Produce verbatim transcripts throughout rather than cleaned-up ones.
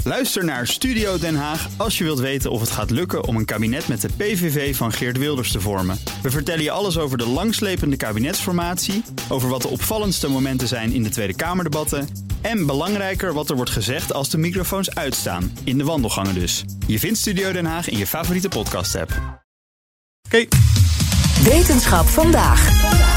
Luister naar Studio Den Haag als je wilt weten of het gaat lukken om een kabinet met de P V V van Geert Wilders te vormen. We vertellen je alles over de langslepende kabinetsformatie, over wat de opvallendste momenten zijn in de Tweede Kamerdebatten en belangrijker wat er wordt gezegd als de microfoons uitstaan, in de wandelgangen dus. Je vindt Studio Den Haag in je favoriete podcast-app. Oké. Okay. Wetenschap vandaag.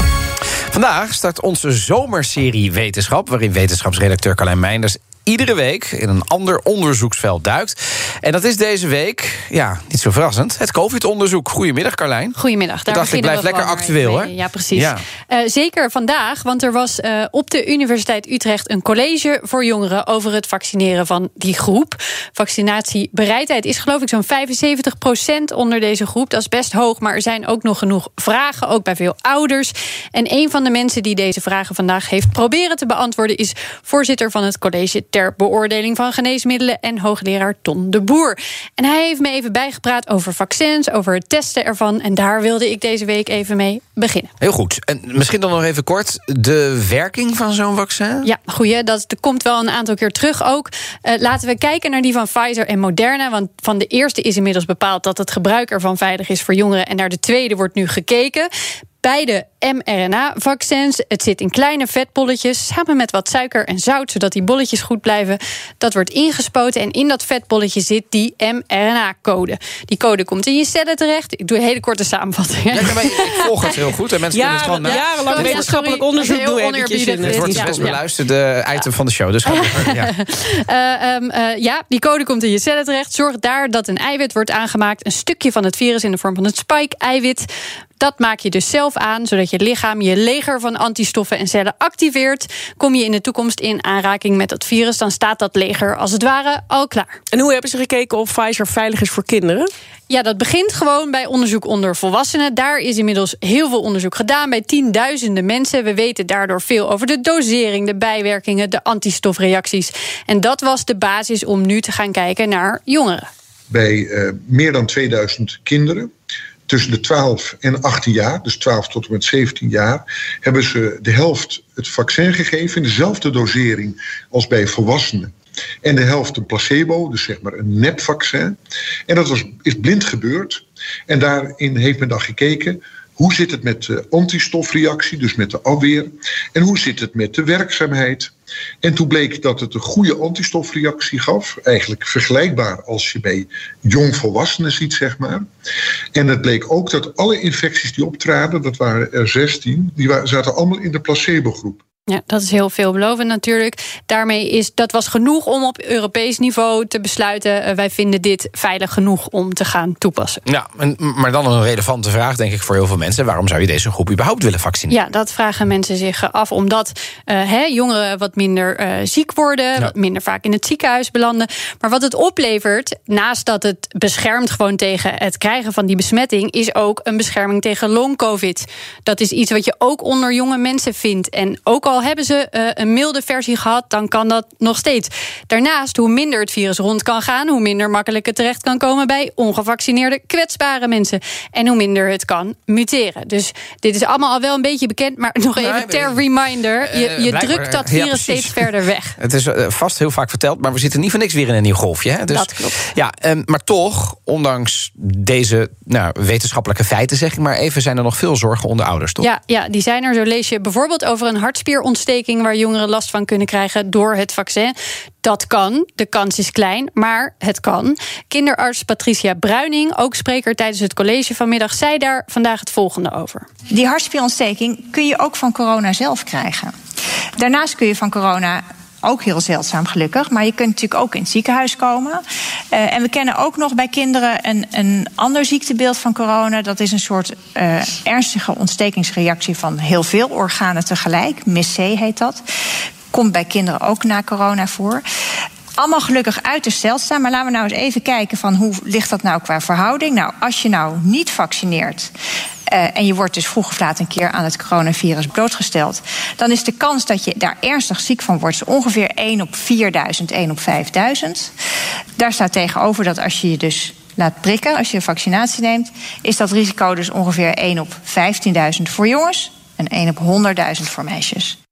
Vandaag start onze zomerserie Wetenschap, waarin wetenschapsredacteur Carlijn Meinders iedere week in een ander onderzoeksveld duikt. En dat is deze week, ja, niet zo verrassend, het COVID-onderzoek. Goedemiddag, Carlijn. Goedemiddag. Daar ik dacht, ik blijf lekker actueel, hè? Ja, precies. Ja. Uh, zeker vandaag, want er was uh, op de Universiteit Utrecht een college voor jongeren over het vaccineren van die groep. Vaccinatiebereidheid is geloof ik zo'n vijfenzeventig procent onder deze groep. Dat is best hoog, maar er zijn ook nog genoeg vragen, ook bij veel ouders. En een van de mensen die deze vragen vandaag heeft proberen te beantwoorden is voorzitter van het college ter beoordeling van geneesmiddelen en hoogleraar Ton de Boer. En hij heeft me even bijgepraat over vaccins, over het testen ervan. En daar wilde ik deze week even mee beginnen. Heel goed. En misschien dan nog even kort de werking van zo'n vaccin? Ja, goeie. Dat, dat komt wel een aantal keer terug ook. Uh, laten we kijken naar die van Pfizer en Moderna. Want van de eerste is inmiddels bepaald dat het gebruik ervan veilig is voor jongeren. En naar de tweede wordt nu gekeken. Beide mRNA-vaccins. Het zit in kleine vetbolletjes, samen met wat suiker en zout, zodat die bolletjes goed blijven. Dat wordt ingespoten en in dat vetbolletje zit die mRNA-code. Die code komt in je cellen terecht. Ik doe een hele korte samenvatting. Ja, maar ik volg het heel goed. En mensen Jaren, kunnen het gewoon na. jarenlang wetenschappelijk onderzoek doen. Het wordt het best beluisterde item ja. van de show. Dus ga door. Ja. uh, um, uh, ja, die code komt in je cellen terecht. Zorg daar dat een eiwit wordt aangemaakt. Een stukje van het virus in de vorm van het spike-eiwit. Dat maak je dus zelf aan, zodat je lichaam je leger van antistoffen en cellen activeert. Kom je in de toekomst in aanraking met dat virus, dan staat dat leger als het ware al klaar. En hoe hebben ze gekeken of Pfizer veilig is voor kinderen? Ja, dat begint gewoon bij onderzoek onder volwassenen. Daar is inmiddels heel veel onderzoek gedaan bij tienduizenden mensen. We weten daardoor veel over de dosering, de bijwerkingen, de antistofreacties. En dat was de basis om nu te gaan kijken naar jongeren. Bij uh, meer dan tweeduizend kinderen tussen de twaalf en achttien jaar, dus twaalf tot en met zeventien jaar, hebben ze de helft het vaccin gegeven in dezelfde dosering als bij volwassenen. En de helft een placebo, dus zeg maar een nepvaccin. En dat was, is blind gebeurd. En daarin heeft men dan gekeken, hoe zit het met de antistofreactie, dus met de afweer? En hoe zit het met de werkzaamheid? En toen bleek dat het een goede antistofreactie gaf. Eigenlijk vergelijkbaar als je bij jongvolwassenen ziet, zeg maar. En het bleek ook dat alle infecties die optraden, dat waren er zestien, die zaten allemaal in de placebo-groep. Ja, dat is heel veelbelovend natuurlijk. Daarmee is dat was genoeg om op Europees niveau te besluiten. Uh, wij vinden dit veilig genoeg om te gaan toepassen. Ja, en, maar dan een relevante vraag, denk ik, voor heel veel mensen. Waarom zou je deze groep überhaupt willen vaccineren? Ja, dat vragen mensen zich af. Omdat uh, he, jongeren wat minder uh, ziek worden, ja. wat minder vaak in het ziekenhuis belanden. Maar wat het oplevert, naast dat het beschermt gewoon tegen het krijgen van die besmetting, is ook een bescherming tegen long-covid. Dat is iets wat je ook onder jonge mensen vindt. En ook al al hebben ze uh, een milde versie gehad, dan kan dat nog steeds. Daarnaast, hoe minder het virus rond kan gaan, hoe minder makkelijk het terecht kan komen bij ongevaccineerde, kwetsbare mensen. En hoe minder het kan muteren. Dus dit is allemaal al wel een beetje bekend, maar nog even nee, ter reminder. Je, je drukt dat virus ja, steeds verder weg. Het is uh, vast heel vaak verteld, maar we zitten niet voor niks weer in een nieuw golfje. Hè? Dus, dat klopt. Ja, um, maar toch, ondanks deze nou, wetenschappelijke feiten, zeg ik maar even, zijn er nog veel zorgen onder ouders, toch? Ja, ja, die zijn er. Zo lees je bijvoorbeeld over een hartspierontsteking waar jongeren last van kunnen krijgen door het vaccin. Dat kan, de kans is klein, maar het kan. Kinderarts Patricia Bruining, ook spreker tijdens het college vanmiddag, zei daar vandaag het volgende over. Die hartspierontsteking kun je ook van corona zelf krijgen. Daarnaast kun je van corona, ook heel zeldzaam gelukkig, maar je kunt natuurlijk ook in het ziekenhuis komen. Uh, en we kennen ook nog bij kinderen een, een ander ziektebeeld van corona. Dat is een soort uh, ernstige ontstekingsreactie van heel veel organen tegelijk. M I S C heet dat. Komt bij kinderen ook na corona voor. Allemaal gelukkig uiterst zeldzaam, maar laten we nou eens even kijken van hoe ligt dat nou qua verhouding. Nou, als je nou niet vaccineert Uh, en je wordt dus vroeg of laat een keer aan het coronavirus blootgesteld, dan is de kans dat je daar ernstig ziek van wordt ongeveer één op vierduizend, één op vijfduizend. Daar staat tegenover dat als je je dus laat prikken, als je een vaccinatie neemt, is dat risico dus ongeveer één op vijftienduizend voor jongens en één op honderdduizend voor meisjes.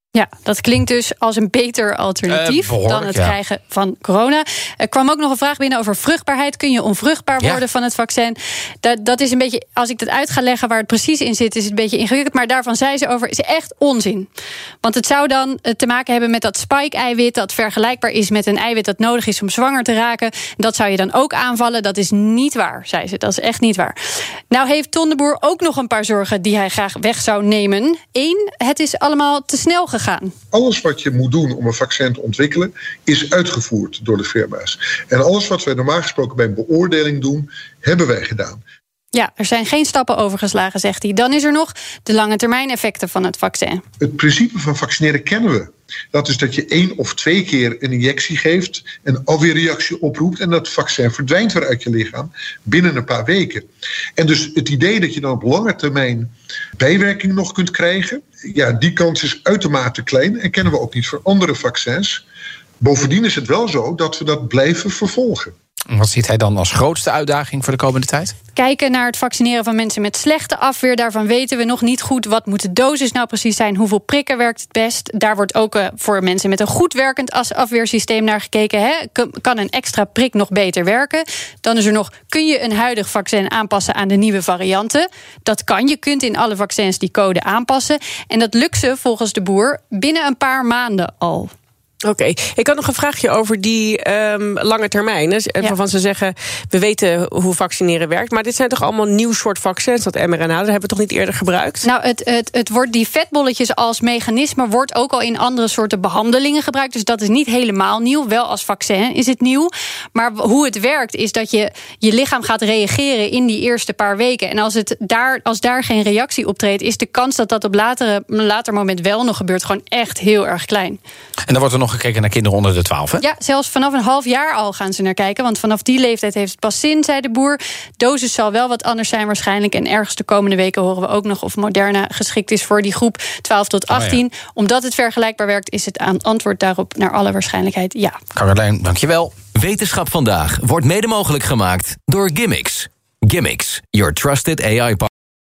Ja, dat klinkt dus als een beter alternatief uh, dan het ja. krijgen van corona. Er kwam ook nog een vraag binnen over vruchtbaarheid. Kun je onvruchtbaar worden ja. van het vaccin? Dat, dat is een beetje, als ik dat uit ga leggen waar het precies in zit, is het een beetje ingewikkeld. Maar daarvan zei ze over, is echt onzin. Want het zou dan te maken hebben met dat spike-eiwit, dat vergelijkbaar is met een eiwit dat nodig is om zwanger te raken. Dat zou je dan ook aanvallen. Dat is niet waar, zei ze. Dat is echt niet waar. Nou heeft Ton de Boer ook nog een paar zorgen die hij graag weg zou nemen. Eén, het is allemaal te snel gegaan. Gaan. Alles wat je moet doen om een vaccin te ontwikkelen is uitgevoerd door de firma's. En alles wat wij normaal gesproken bij een beoordeling doen, hebben wij gedaan. Ja, er zijn geen stappen overgeslagen, zegt hij. Dan is er nog de lange termijn effecten van het vaccin. Het principe van vaccineren kennen we. Dat is dat je één of twee keer een injectie geeft, een afweerreactie oproept en dat vaccin verdwijnt weer uit je lichaam binnen een paar weken. En dus het idee dat je dan op lange termijn bijwerking nog kunt krijgen, ja, die kans is uitermate klein en kennen we ook niet voor andere vaccins. Bovendien is het wel zo dat we dat blijven vervolgen. Wat ziet hij dan als grootste uitdaging voor de komende tijd? Kijken naar het vaccineren van mensen met slechte afweer. Daarvan weten we nog niet goed wat moet de dosis nou precies zijn. Hoeveel prikken werkt het best? Daar wordt ook uh, voor mensen met een goed werkend afweersysteem naar gekeken. Hè? Kan een extra prik nog beter werken? Dan is er nog, kun je een huidig vaccin aanpassen aan de nieuwe varianten? Dat kan. Je kunt in alle vaccins die code aanpassen. En dat lukt ze volgens de Boer binnen een paar maanden al. Oké, okay. Ik had nog een vraagje over die um, lange termijnen. Ja. Waarvan ze zeggen, we weten hoe vaccineren werkt. Maar dit zijn toch allemaal nieuw soort vaccins, dat mRNA. Dat hebben we toch niet eerder gebruikt? Nou, het, het, het wordt die vetbolletjes als mechanisme wordt ook al in andere soorten behandelingen gebruikt. Dus dat is niet helemaal nieuw. Wel als vaccin is het nieuw. Maar hoe het werkt is dat je je lichaam gaat reageren in die eerste paar weken. En als, het daar, als daar geen reactie optreedt, is de kans dat dat op latere, een later moment wel nog gebeurt gewoon echt heel erg klein. En dan wordt er nog gekeken naar kinderen onder de twaalf, hè? Ja, zelfs vanaf een half jaar al gaan ze naar kijken. Want vanaf die leeftijd heeft het pas zin, zei de Boer. Dosis zal wel wat anders zijn waarschijnlijk. En ergens de komende weken horen we ook nog of Moderna geschikt is voor die groep twaalf tot achttien. Oh ja. Omdat het vergelijkbaar werkt, is het antwoord daarop naar alle waarschijnlijkheid ja. Carolijn, dankjewel. Wetenschap vandaag wordt mede mogelijk gemaakt door Gimmicks. Gimmicks, your trusted A I partner.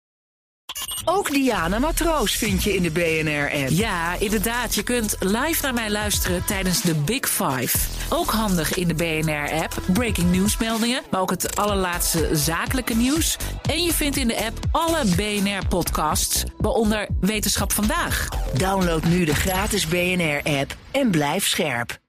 Ook Diana Matroos vind je in de B N R-app. Ja, inderdaad. Je kunt live naar mij luisteren tijdens de Big Five. Ook handig in de B N R-app. Breaking nieuwsmeldingen, maar ook het allerlaatste zakelijke nieuws. En je vindt in de app alle B N R-podcasts, waaronder Wetenschap vandaag. Download nu de gratis B N R-app en blijf scherp.